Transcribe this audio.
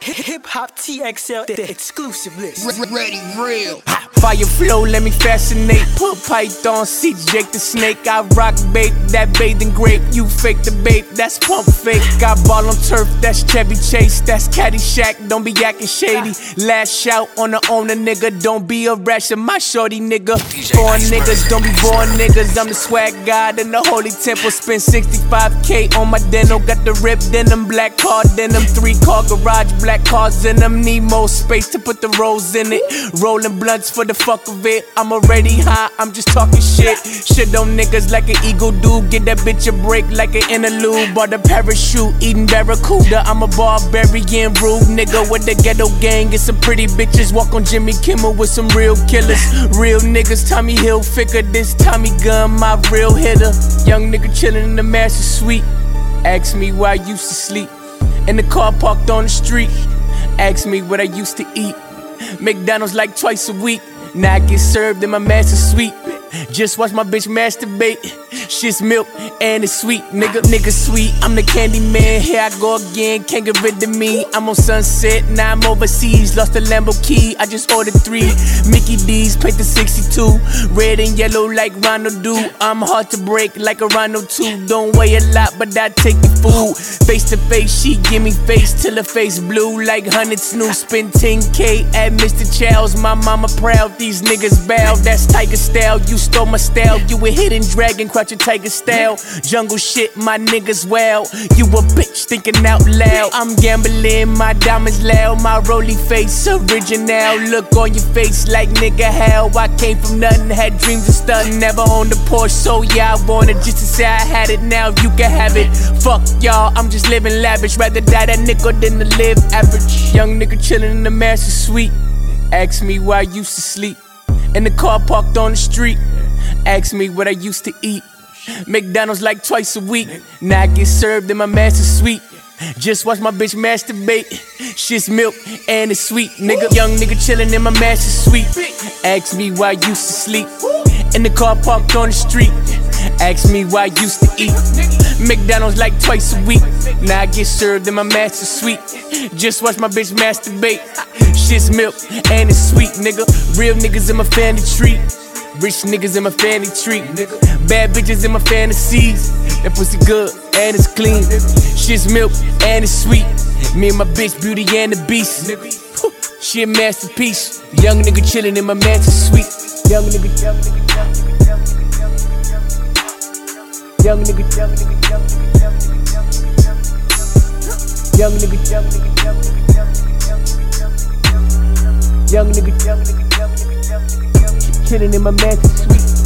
Hip Hop TXL, the exclusive list. Ready, real. Fire flow, let me fascinate. Put python, see Jake the snake. I rock bait, that bathing grape. You fake the bait, that's pump fake. Got ball on turf, that's Chevy Chase. That's Caddyshack, don't be acting shady. Last shout on the owner, nigga. Don't be a rash of my shorty, nigga. Foreign niggas, don't be born niggas. I'm the swag god in the holy temple. Spend 65K on my denim. Got the ripped denim, black car denim. 3-car garage, black cars in them. Need more space to put the rolls in it. Rolling blunts for the fuck of it. I'm already high, I'm just talking shit. Shit on niggas like an eagle do. Get that bitch a break like an interlude. Bought a parachute, eating barracuda. I'm a barbarian, rude nigga with the ghetto gang. Get some pretty bitches, walk on Jimmy Kimmel with some real killers. Real niggas, Tommy Hilfiger. This Tommy gun, my real hitter. Young nigga chillin' in the master suite. Ask me where I used to sleep. In the car parked on the street. Ask me what I used to eat. McDonald's like twice a week. Now I get served in my master suite. Just watch my bitch masturbate. Shit's milk and it's sweet, nigga sweet. I'm the candy man, here I go again. Can't get rid of me. I'm on Sunset, now I'm overseas. Lost the Lambo key, I just ordered 3 Mickey D's, paint the 62. Red and yellow like Ronald do. I'm hard to break like a Rhino too. Don't weigh a lot, but I take your food. Face to face, she give me face till her face blue like 100 Snoop. Spend 10K at Mr. Chow's. My mama proud, these niggas bow. That's Tiger style, you stole my style. You a hidden dragon, crouching tiger style. Jungle shit, my niggas well. You a bitch thinking out loud. I'm gambling, my diamonds loud. My roly face, original. Look on your face like nigga how I came from nothing, had dreams of stunting. Never owned a Porsche, so yeah, I wanted just to say I had it. Now you can have it. Fuck y'all, I'm just living lavish. Rather die that nickel than to live average. Young nigga chillin' in the master suite. Ask me where I used to sleep. In the car parked on the street. Ask me what I used to eat. McDonald's like twice a week. Now I get served in my master suite. Just watch my bitch masturbate. Shit's milk and it's sweet, nigga. Young nigga chillin' in my master suite. Ask me where I used to sleep. In the car parked on the street. Ask me where I used to eat. McDonald's like twice a week. Now I get served in my master suite. Just watch my bitch masturbate. Shit's milk and it's sweet, nigga. Real niggas in my family tree. Rich niggas in my family tree. Bad bitches in my fantasies. That pussy good and it's clean. Shit's milk and it's sweet. Me and my bitch, Beauty and the Beast. She a masterpiece. Young nigga chillin' in my master suite. Young nigga, young nigga, young nigga, young nigga, young nigga, young nigga, young nigga, young nigga, young nigga, young nigga, young nigga, chillin' in my master suite.